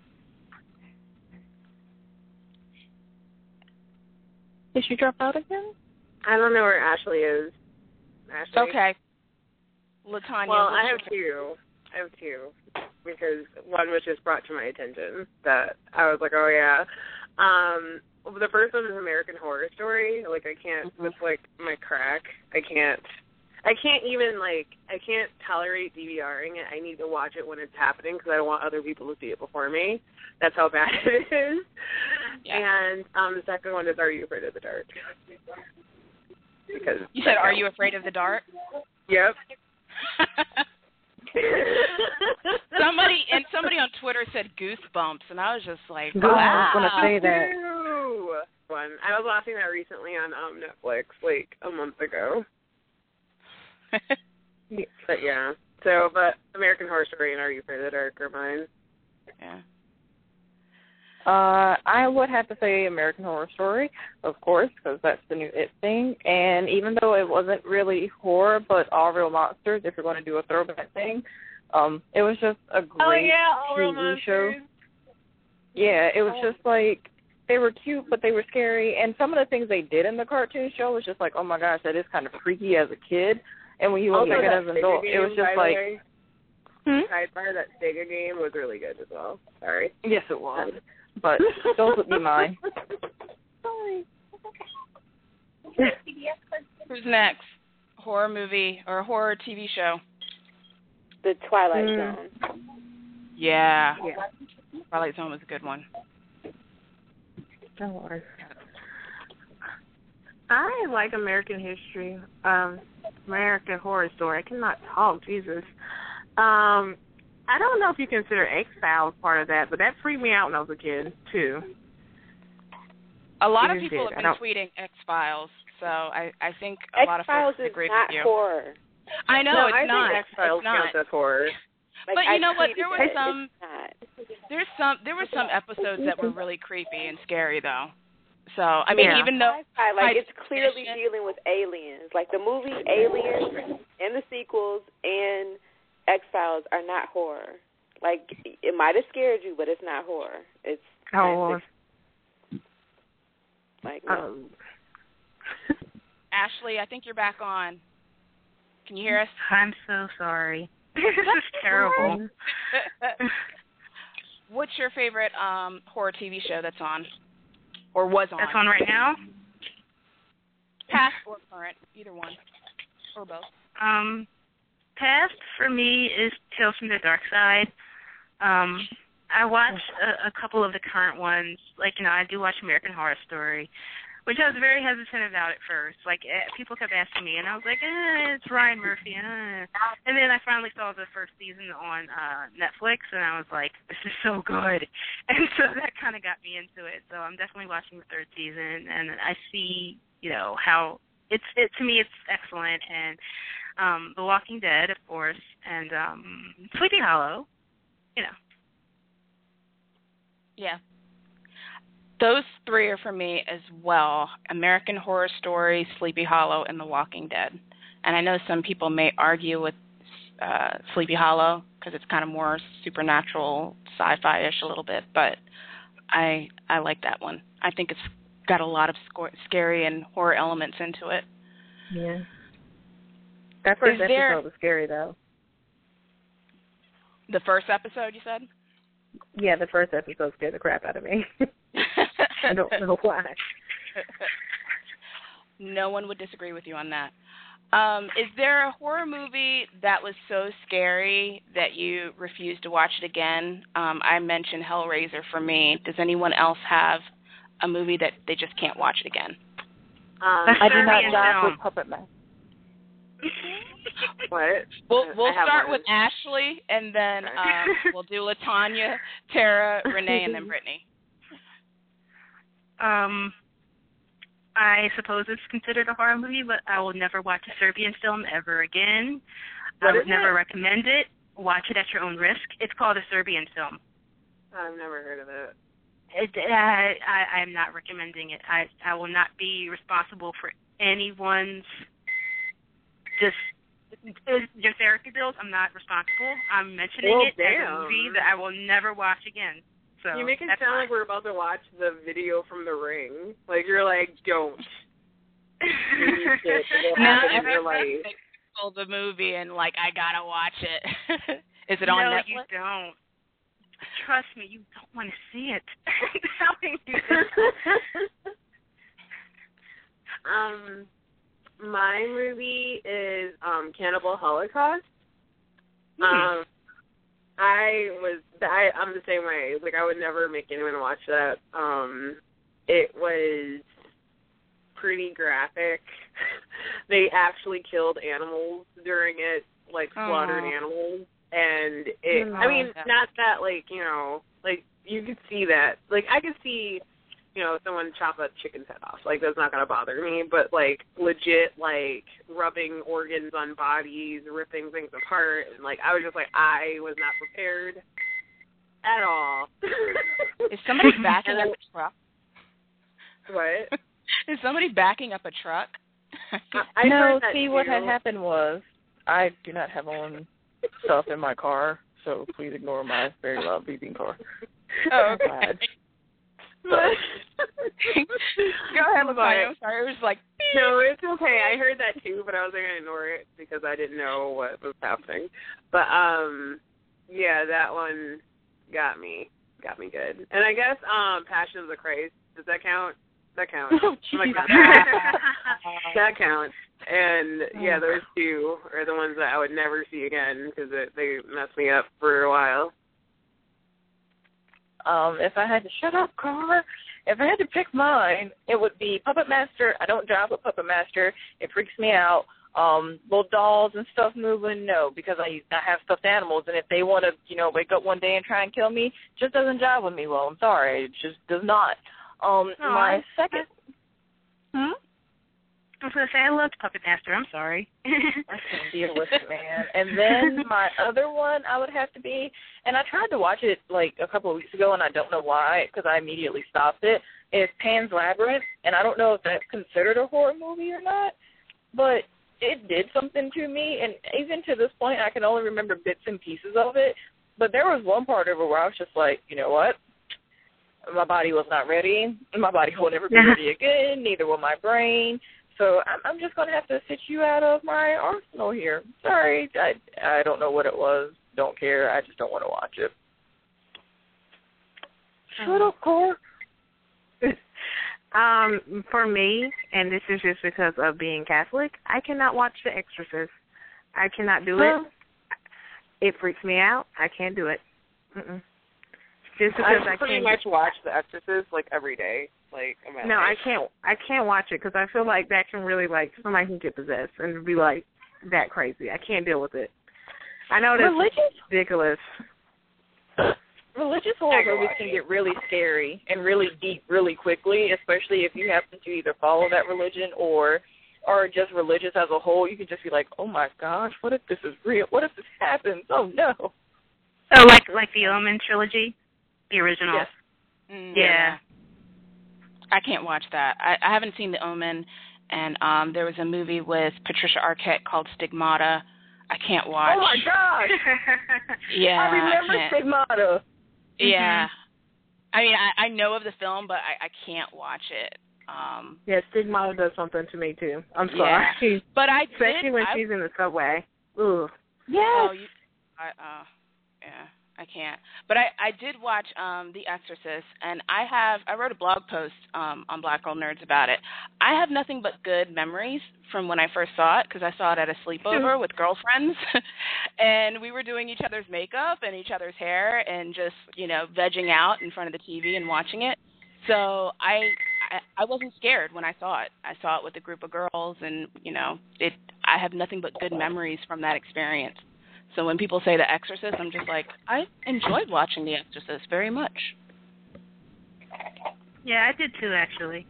Did she drop out again? I don't know where Ashley is. Ashley? Okay. LaTanya. Well, what's I have your- two. I have two. Because one was just brought to my attention that I was like, oh, yeah. Um, well, the first one is American Horror Story. Like, I can't, with, like, my crack, I can't, I can't even, like, I can't tolerate DVRing it. I need to watch it when it's happening because I don't want other people to see it before me. That's how bad it is. Yeah. And um, the second one is Are You Afraid of the Dark? Because You said, Are You Afraid of the Dark? Yep. somebody and somebody on Twitter said Goosebumps, and I was just like, Wow. I was wow. gonna say that. Ew. One. I was watching that recently on um Netflix, like a month ago. But yeah. So, but American Horror Story and Are You Afraid of the Dark are mine. Yeah. Uh, I would have to say American Horror Story, of course, because that's the new It thing. And even though it wasn't really horror, but all real monsters, if you're going to do a throwback thing, um, it was just a great oh yeah, all T V real show. monsters. Yeah, it was just like they were cute, but they were scary. And some of the things they did in the cartoon show was just like, oh my gosh, that is kind of freaky as a kid. And when you look Also, at it that as an Sega adult, game, it was just by the like, way, hmm? Sidebar, that Sega game was really good as well. Sorry. Yes, it was. But those would be mine. Sorry. Who's next? Horror movie or horror T V show? The Twilight Mm. Zone. Yeah. Yeah. Twilight Zone was a good one. Oh, Lord. I like American history, um, American Horror Story. I cannot talk, Jesus. Um, I don't know if you consider X-Files part of that, but that freaked me out when I was a kid, too. A lot It of people did. have I been don't- tweeting X-Files, so I, I think a lot of X-Files folks is agree not with you. horror. I know, no, it's I not. think X-Files it's not. counts as horror. Like, But I you know what? tweeted There was that. some- It's not. There's some there were some episodes that were really creepy and scary though. So I mean, Yeah. even though Sci-fi, like, I- it's clearly dealing with aliens. Like, the movie Aliens and the sequels and X-Files are not horror. Like, it might have scared you, but it's not horror. It's Oh, like, no. um, Ashley, I think you're back on. Can you hear us? I'm so sorry. This is terrible. What's your favorite um, horror T V show that's on, or was on? That's on right now. Past or current, either one, or both. Um, past for me is Tales from the Dark Side. Um, I watch a, a couple of the current ones. Like, you know, I do watch American Horror Story, which I was very hesitant about at first. Like, eh, people kept asking me, and I was like, eh, it's Ryan Murphy. Eh. And then I finally saw the first season on uh, Netflix, and I was like, this is so good. And so that kind of got me into it. So I'm definitely watching the third season, and I see, you know, how it's, it, to me, it's excellent. And um, The Walking Dead, of course, and um, Sleepy Hollow, you know. Yeah. Those three are for me as well. American Horror Story, Sleepy Hollow, and The Walking Dead. And I know some people may argue with uh, Sleepy Hollow because it's kind of more supernatural, sci-fi-ish a little bit, but I I like that one. I think it's got a lot of sc- scary and horror elements into it. Yeah. That first Is episode there... was scary, though. The first episode, you said? Yeah, the first episode scared the crap out of me. I don't know why. No one would disagree with you on that. Um, is there a horror movie that was so scary that you refused to watch it again? Um, I mentioned Hellraiser for me. Does anyone else have a movie that they just can't watch it again? Um, I do not Serbian jive film. with Puppet Master. What? We'll we'll I have start one. with Ashley, and then um, we'll do LaTanya, Tara, Renee, and then Brittany. Um, I suppose it's considered a horror movie, but I will never watch a Serbian film ever again. What I would is never it? recommend it. Watch it at your own risk. It's called a Serbian film. I've never heard of it. It, uh, I, I am not recommending it. I, I will not be responsible for anyone's just your therapy bills. I'm not responsible. I'm mentioning Well, it as a damn. movie that I will never watch again. So You make it that's sound fine. like we're about to watch the video from The Ring. Like, you're like, don't. shit that will No, happen in every your life. person told the movie and like I gotta watch it. Is it no, on Netflix? you don't. Trust me, you don't want to see it. I'm telling you this. um, my movie is um, Cannibal Holocaust. Hmm. Um, I was, I, I'm the same way. Like, I would never make anyone watch that. Um, it was pretty graphic. They actually killed animals during it, like slaughtered Aw. animals. And it, Oh, I mean, yeah. not that, like, you know, like, you could see that. Like, I could see, you know, someone chop a chicken's head off. Like, that's not going to bother me. But, like, legit, like, rubbing organs on bodies, ripping things apart. And, like, I was just like, I was not prepared at all. Is somebody backing And up a truck? What? Is somebody backing up a truck? I, I no, heard that see, what too. had happened was I do not have on stuff in my car, so please ignore my very loud beeping car. Oh, okay. So, Go ahead, LaTanya. I'm sorry. It was like, No, it's okay. I heard that too, but I was going to ignore it because I didn't know what was happening. But, um, yeah, that one got me. Got me good. And I guess um, Passion of the Christ, does that count? That counts. Oh, I'm like, Jesus. that counts. And, yeah, those two are the ones that I would never see again because they messed me up for a while. Um, if I had to shut up, car, if I had to pick mine, it would be Puppet Master. I don't drive with Puppet Master. It freaks me out. Um, little dolls and stuff moving, no, because I I have stuffed animals, and if they want to, you know, wake up one day and try and kill me, it just doesn't jive with me well. I'm sorry, it just does not. Um, Aw. my second, hmm? I was going to say, I loved Puppet Master. I'm sorry. I can't deal with it, man. And then my other one I would have to be, and I tried to watch it like a couple of weeks ago, and I don't know why, because I immediately stopped it. It's Pan's Labyrinth, and I don't know if that's considered a horror movie or not, but it did something to me, and even to this point, I can only remember bits and pieces of it. But there was one part of it where I was just like, you know what? My body was not ready. My body will never be ready again, neither will my brain. So I'm, I'm just going to have to sit you out of my arsenal here. Sorry, I, I don't know what it was. Don't care. I just don't want to watch it. Shut up, Cor. Um, for me, and this is just because of being Catholic, I cannot watch The Exorcist. I cannot do Huh? it. It freaks me out. I can't do it. Mm-mm. Just because I I pretty can't. much watch The Exorcist, like, every day. like about No, it. I can't. I can't watch it because I feel like that can really like somebody can get possessed and be like that crazy. I can't deal with it. I know that's Religious ridiculous. religious horror movies can get really scary and really deep really quickly, especially if you happen to either follow that religion or are just religious as a whole. You can just be like, oh my gosh, what if this is real? What if this happens? Oh no. Oh, like like the Omen trilogy, the original. Yes. Mm, Yeah. I can't watch that. I, I haven't seen The Omen, and um, there was a movie with Patricia Arquette called Stigmata. I can't watch. Oh my gosh. Yeah, I remember can't. Stigmata. Yeah. I mean, I, I know of the film, but I, I can't watch it. Um, Yeah, Stigmata does something to me too. I'm Yeah. sorry. but I Especially did, when I, she's in the subway. Ooh. Yes. Oh, you, I, uh, yeah, I can't. But I, I did watch um, The Exorcist, and I have I wrote a blog post um, on Black Girl Nerds about it. I have nothing but good memories from when I first saw it because I saw it at a sleepover with girlfriends, and we were doing each other's makeup and each other's hair and just you know vegging out in front of the T V and watching it. So I, I I wasn't scared when I saw it. I saw it with a group of girls, and you know it. I have nothing but good memories from that experience. So when people say The Exorcist, I'm just like, I enjoyed watching The Exorcist very much. Yeah, I did too, actually.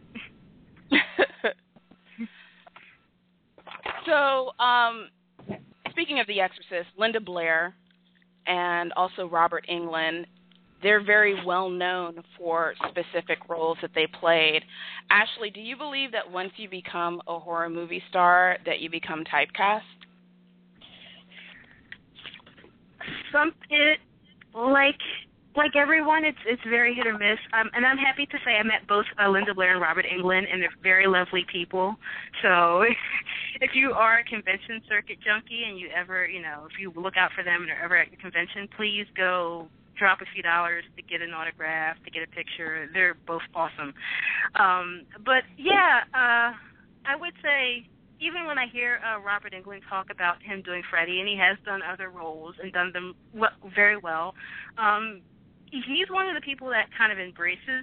So, um, speaking of The Exorcist, Linda Blair and also Robert Englund, they're very well known for specific roles that they played. Ashley, do you believe that once you become a horror movie star, that you become typecast? Some it like like everyone, it's it's very hit or miss. Um, and I'm happy to say I met both uh, Linda Blair and Robert Englund, and they're very lovely people. So if you are a convention circuit junkie and you ever, you know, if you look out for them and are ever at the convention, please go drop a few dollars to get an autograph, to get a picture. They're both awesome. Um, but yeah, uh, I would say. Even when I hear uh, Robert Englund talk about him doing Freddy, and he has done other roles and done them well, very well, um, he's one of the people that kind of embraces,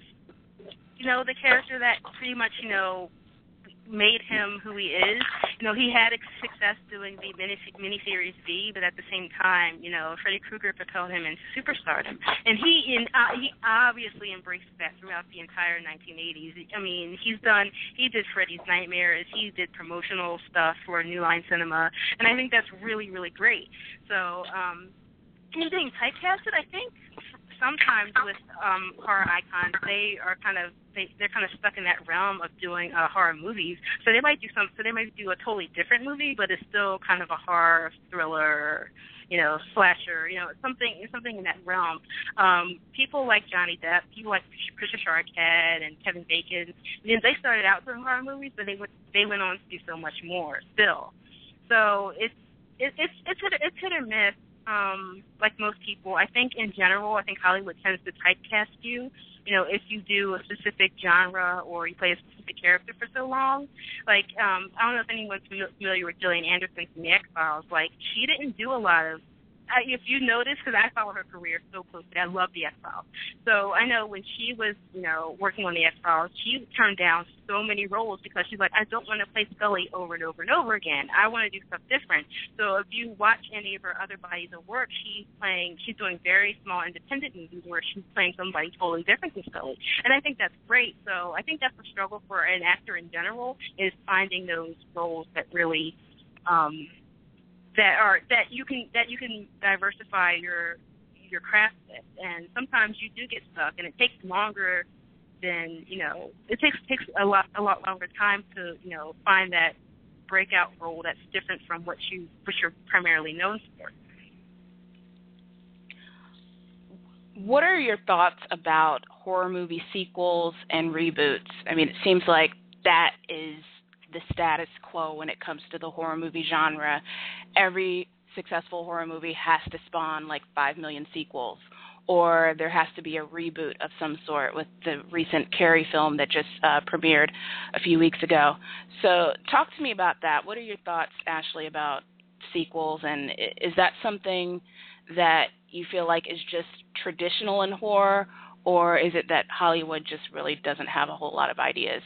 you know, the character that pretty much, you know, made him who he is. You know, he had success doing the mini miniseries V, but at the same time, you know, Freddy Krueger propelled him into superstardom, and he in uh, he obviously embraced that throughout the entire nineteen eighties. I mean, he's done he did Freddy's Nightmares, he did promotional stuff for New Line Cinema, and I think that's really really great. So, um, and being typecasted, I think sometimes with um, horror icons, they are kind of they they're kind of stuck in that realm of doing uh, horror movies. So they might do some. So they might do a totally different movie, but it's still kind of a horror thriller, you know, slasher, you know, something something in that realm. Um, people like Johnny Depp, people like Patricia Arquette and Kevin Bacon. I mean, they started out doing horror movies, but they went they went on to do so much more still. So it's it, it's it's hit, it's hit or miss. Um, like most people, I think in general, I think Hollywood tends to typecast you. You know, if you do a specific genre or you play a specific character for so long. Like, um, I don't know if anyone's familiar with Gillian Anderson from The X-Files. Like, she didn't do a lot of, uh, if you notice, because I follow her career so closely, I love The X-Files. So I know when she was, you know, working on The X-Files, she turned down so many roles because she's like, I don't want to play Scully over and over and over again. I want to do stuff different. So if you watch any of her other bodies of work, she's playing, she's doing very small independent movies where she's playing somebody totally different than Scully. And I think that's great. So I think that's the struggle for an actor in general, is finding those roles that really, um, that are that you can that you can diversify your your craft with. And sometimes you do get stuck, and it takes longer than, you know, it takes takes a lot a lot longer time to, you know, find that breakout role that's different from what you what you're primarily known for. What are your thoughts about horror movie sequels and reboots? I mean, it seems like that is the status quo when it comes to the horror movie genre. Every successful horror movie has to spawn like five million sequels, or there has to be a reboot of some sort, with the recent Carrie film that just uh, premiered a few weeks ago. So talk to me about that. What are your thoughts, Ashley, about sequels, and is that something that you feel like is just traditional in horror, or is it that Hollywood just really doesn't have a whole lot of ideas?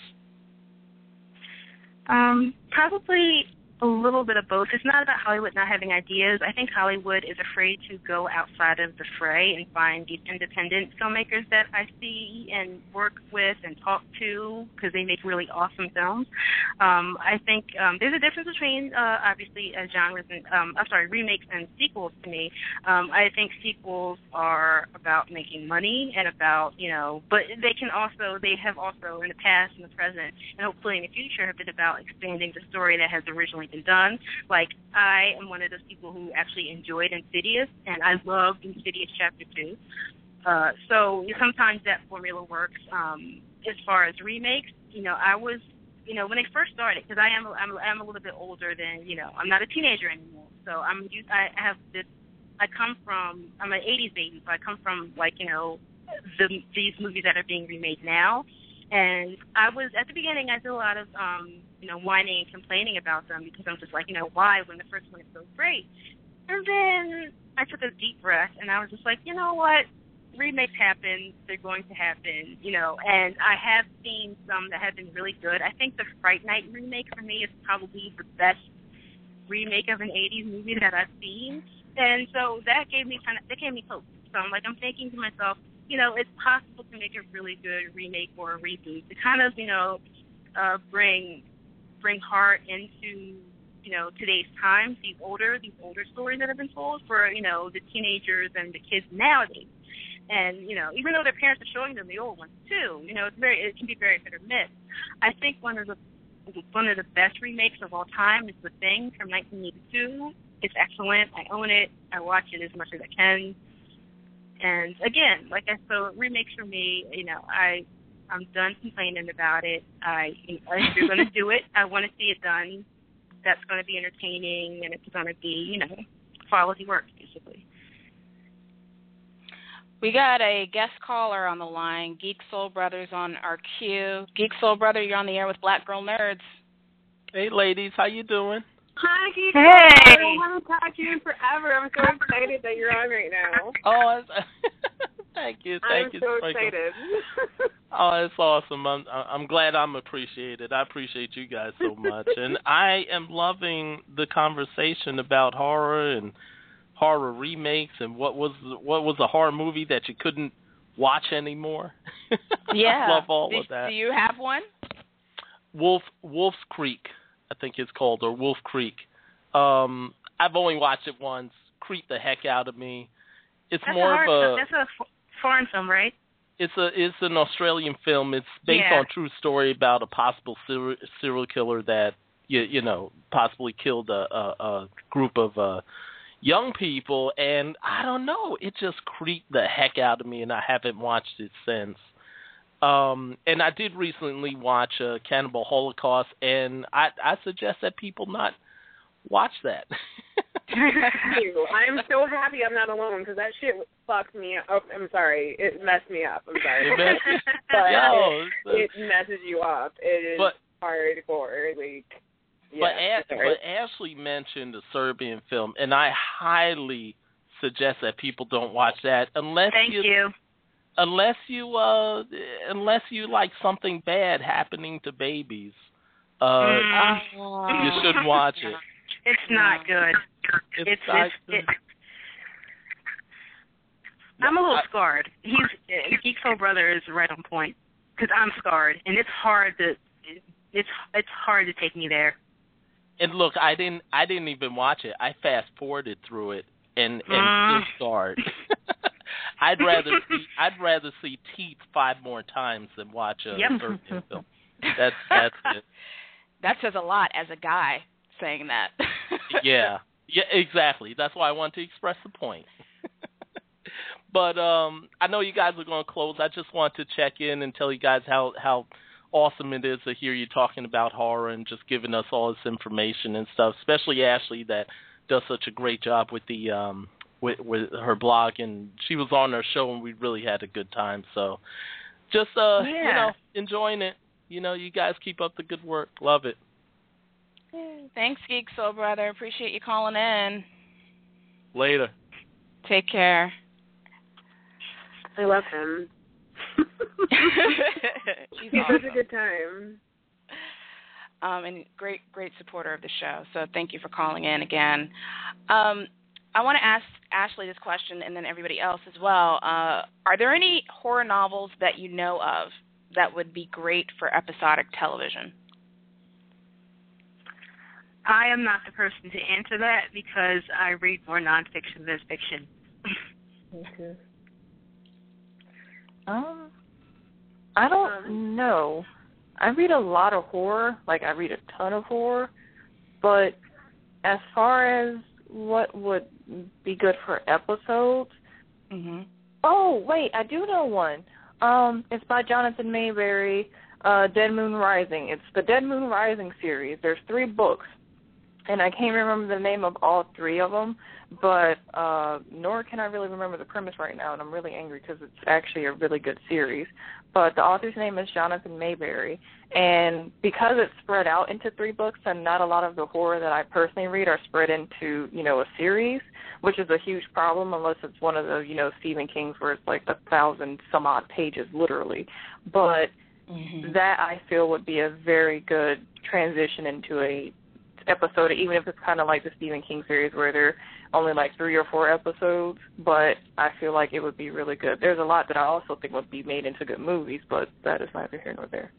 Um, probably a little bit of both. It's not about Hollywood not having ideas. I think Hollywood is afraid to go outside of the fray and find these independent filmmakers that I see and work with and talk to because they make really awesome films. Um, I think um, there's a difference between, uh, obviously, uh, genres and, um, I'm sorry, remakes and sequels to me. Um, I think sequels are about making money and about, you know, but they can also, they have also in the past and the present and hopefully in the future have been about expanding the story that has originally been done. Like, I am one of those people who actually enjoyed Insidious, and I loved Insidious Chapter two. Uh, so sometimes that formula works. Um, as far as remakes, you know, I was, you know, when they first started, because I am, I'm, I'm a little bit older than, you know, I'm not a teenager anymore. So I'm, I have this, I come from, I'm an eighties baby, so I come from, like, you know, the, these movies that are being remade now. And I was, at the beginning, I did a lot of, um, you know, whining and complaining about them because I'm just like, you know, why when the first one is so great? And then I took a deep breath and I was just like, you know what? Remakes happen. They're going to happen, you know, and I have seen some that have been really good. I think the Fright Night remake for me is probably the best remake of an eighties movie that I've seen. And so that gave me kind of, that gave me hope. So I'm like, I'm thinking to myself, you know, it's possible to make a really good remake or a reboot to kind of, you know, uh, bring bring heart into, you know, today's times, these older, these older stories that have been told for, you know, the teenagers and the kids nowadays. And, you know, even though their parents are showing them the old ones too, you know, it's very, it can be very hit or miss. I think one of the one of the best remakes of all time is The Thing from nineteen eighty-two. It's excellent. I own it. I watch it as much as I can. And again, like I said, remakes for me, you know, I, I'm done complaining about it. I, if you're going to do it, I want to see it done. That's going to be entertaining, and it's going to be, you know, quality work, basically. We got a guest caller on the line, Geek Soul Brothers on our queue. Geek Soul Brother, you're on the air with Black Girl Nerds. Hey, ladies, how you doing? Hi, Geek. Hey. I haven't talked to you in forever. I'm so excited that you're on right now. Oh, thank you, thank I'm you. so Sprinkle. excited. Oh, it's awesome. I'm I'm glad I'm appreciated. I appreciate you guys so much, and I am loving the conversation about horror and horror remakes and what was what was a horror movie that you couldn't watch anymore. Yeah, I love all do, of that. Do you have one? Wolf Wolf's Creek, I think it's called, or Wolf Creek. Um, I've only watched it once. Creeped the heck out of me. It's That's more a hard, of a. That's a f- foreign film, right? It's a it's an Australian film. It's based Yeah. on a true story about a possible serial, serial killer that you you know possibly killed a a, a group of uh, young people, and I don't know. It just creeped the heck out of me, and I haven't watched it since. Um, and I did recently watch uh, Cannibal Holocaust, and I I suggest that people not watch that. Thank you. I'm so happy I'm not alone because that shit fucked me up. Oh, I'm sorry. It messed me up. I'm sorry. It messed- but Yo, it, it messes you up. It is but, hardcore. Like, yeah, but, Ash, sorry. but Ashley mentioned the Serbian film, and I highly suggest that people don't watch that unless Thank you, you. unless you uh unless you like something bad happening to babies. Uh, Mm. you shouldn't watch it. It's not good. It's, It's, like, it's it, I'm a little I- scarred. He's uh, Geek Soul Brother is right on point because I'm scarred, and it's hard to it's it's hard to take me there. And look, I didn't I didn't even watch it. I fast forwarded through it and and Mm. still scarred. I'd rather see I'd rather see Teeth five more times than watch a Yep. Serbian film. That's that's it. That says a lot as a guy saying that. Yeah. Yeah, exactly. That's why I want to express the point. But um I know you guys are going to close. I just want to check in and tell you guys how how awesome it is to hear you talking about horror and just giving us all this information and stuff, especially Ashley that does such a great job with the um with with her blog, and she was on our show and we really had a good time. So just uh Yeah. you know, enjoying it. You know, you guys keep up the good work. Love it. Thanks, Geek Soul Brother. Appreciate you calling in. Later. Take care. I love him. She's He's awesome. such a good time. Um, and great, great supporter of the show. So thank you for calling in again. Um, I want to ask Ashley this question, and then everybody else as well. Uh, are there any horror novels that you know of that would be great for episodic television? I am not the person to answer that because I read more nonfiction than fiction. Okay. Um, I don't um, know. I read a lot of horror. Like, I read a ton of horror. But as far as what would be good for episodes, mm-hmm. oh, wait, I do know one. Um, it's by Jonathan Mayberry, uh, Dead Moon Rising. It's the Dead Moon Rising series. There's three books. And I can't remember the name of all three of them, but uh, nor can I really remember the premise right now, and I'm really angry because it's actually a really good series. But the author's name is Jonathan Mayberry, and because it's spread out into three books, and not a lot of the horror that I personally read are spread into, you know, a series, which is a huge problem unless it's one of the, you know, Stephen King's where it's like a thousand some odd pages, literally. But mm-hmm. that I feel would be a very good transition into a episode, even if it's kind of like the Stephen King series where they're only like three or four episodes, but I feel like it would be really good. There's a lot that I also think would be made into good movies, but that is neither here nor there.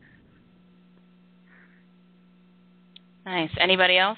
Nice. Anybody else?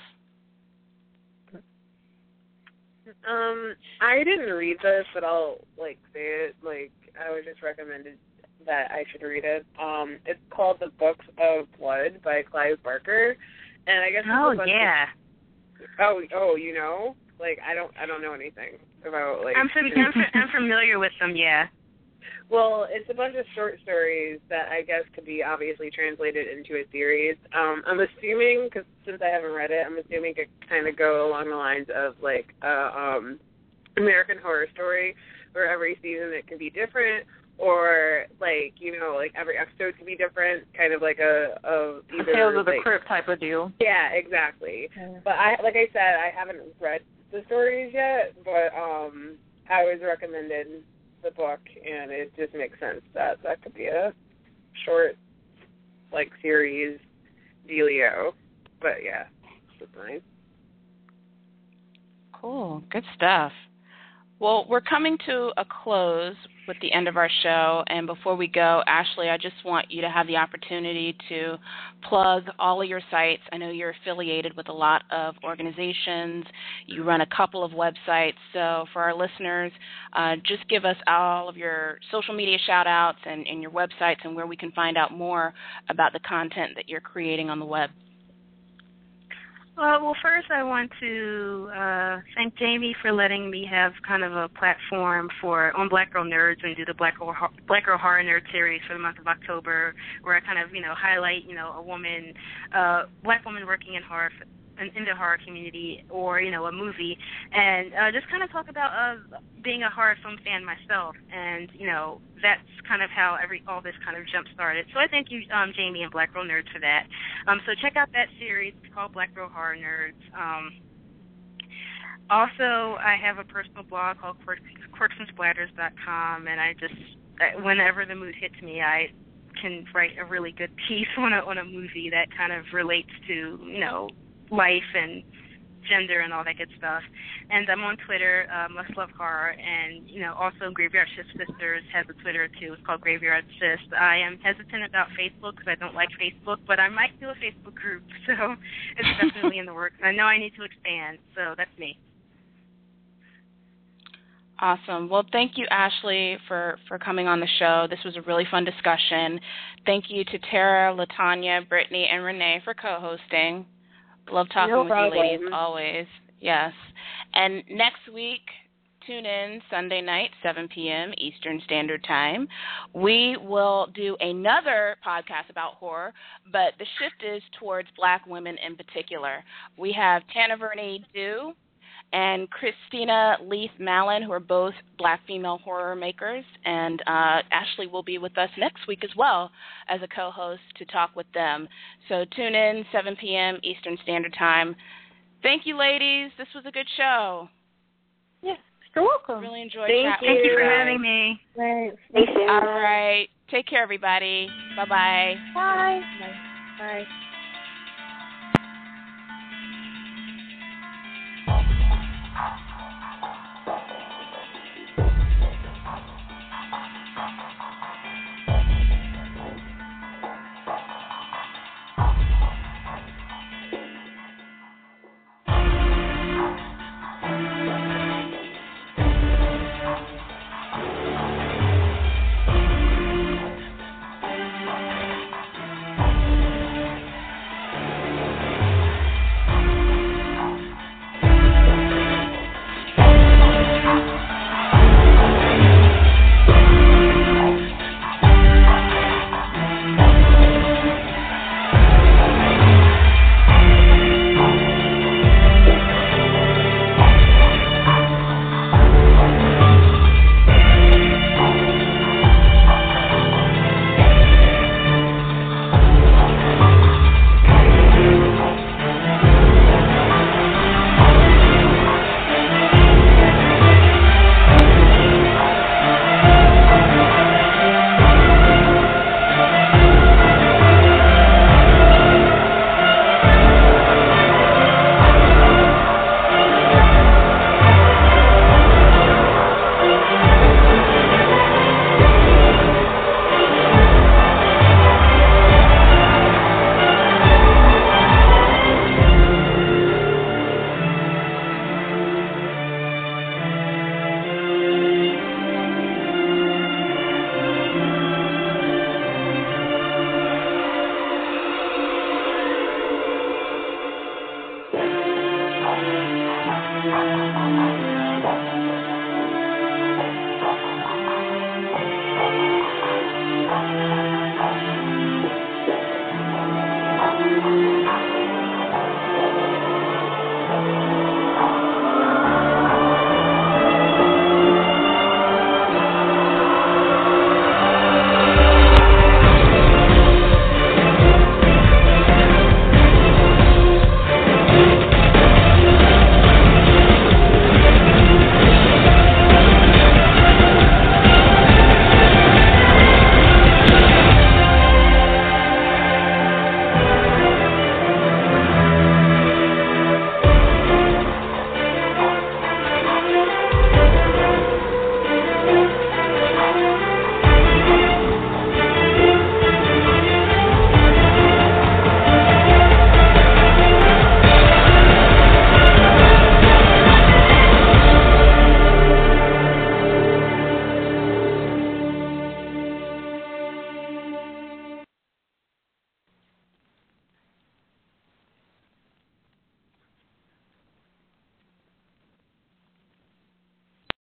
Um, I didn't read this, but I'll, like, say it. Like, I was just recommended that I should read it. Um, it's called The Books of Blood by Clive Barker. And I guess oh yeah. Of, oh oh you know like I don't I don't know anything about like I'm fam- I'm, fa- I'm familiar with them yeah. Well, it's a bunch of short stories that I guess could be obviously translated into a series. Um, I'm assuming because since I haven't read it, I'm assuming it could kind of go along the lines of like uh, um, American Horror Story, where every season it can be different. Or, like, you know, like, every episode could be different, kind of like a... a either, Tales of the like, Crypt type of deal. Yeah, exactly. Yeah. But, I, like I said, I haven't read the stories yet, but um, I was recommended the book, and it just makes sense that that could be a short, like, series dealio. But, yeah, it's fine. Cool. Good stuff. Well, we're coming to a close with the end of our show, and before we go, Ashley, I just want you to have the opportunity to plug all of your sites. I know you're affiliated with a lot of organizations. You run a couple of websites, so for our listeners, uh, just give us all of your social media shout-outs and, and your websites and where we can find out more about the content that you're creating on the web. Uh, well, first I want to uh, thank Jamie for letting me have kind of a platform for on Black Girl Nerds and do the Black Girl, Black Girl Horror Nerd series for the month of October, where I kind of, you know, highlight, you know, a woman, uh, black woman working in horror, in the horror community, or, you know, a movie, and uh, just kind of talk about uh, being a horror film fan myself, and, you know, that's kind of how every all this kind of jump started. So I thank you, um, Jamie and Black Girl Nerds, for that. Um, so check out that series. It's called Black Girl Horror Nerds. Um, also, I have a personal blog called quirks and splatters dot com, and I just, whenever the mood hits me, I can write a really good piece on a, on a movie that kind of relates to, you know, life and gender and all that good stuff. And I'm on Twitter, uh, Must Love Horror, and, you know, also Graveyard Shift Sisters has a Twitter, too. It's called Graveyard Shift. I am hesitant about Facebook because I don't like Facebook, but I might do a Facebook group, so it's definitely in the works. I know I need to expand, so that's me. Awesome. Well, thank you, Ashley, for, for coming on the show. This was a really fun discussion. Thank you to Tara, LaTanya, Brittany, and Renee for co-hosting. Love talking no with problem. you ladies, always. Yes. And next week, tune in Sunday night, seven p.m. Eastern Standard Time. We will do another podcast about horror, but the shift is towards black women in particular. We have Tana Verney Dew and Christina Leith Mallon, who are both black female horror makers, and uh, Ashley will be with us next week as well as a co-host to talk with them. So tune in, seven p.m. Eastern Standard Time. Thank you, ladies. This was a good show. Yes, you're welcome. Really enjoyed Thank chatting you. with you. Thank you for having me. Thanks. Thank you. All right. Take care, everybody. Bye-bye. Bye. Bye. Bye.